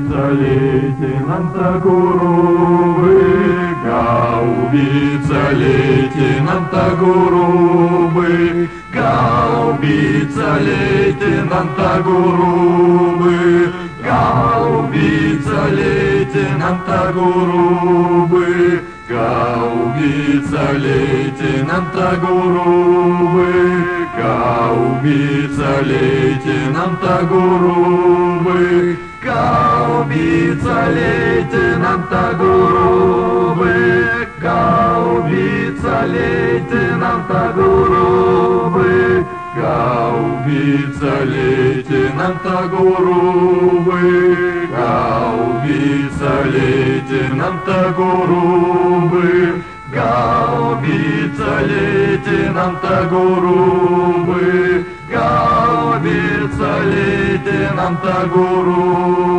лейтенанта Гурубы, гаубица лейтенанта Гурубы, гаубица лейтенанта Гурубы, гаубица лейтенанта Гурубы, гаубица лейтенанта Гурубы, гаубица лейтенанта Гурубы, гаубица лейтенанта Гурубы, гаубица лейтенанта Гурубы, гаубица лейтенанта Гурубы, гаубица лейтенанта Гурубы, гаубица лейтенанта Гурубы, гаубица лейтенанта Гурубы.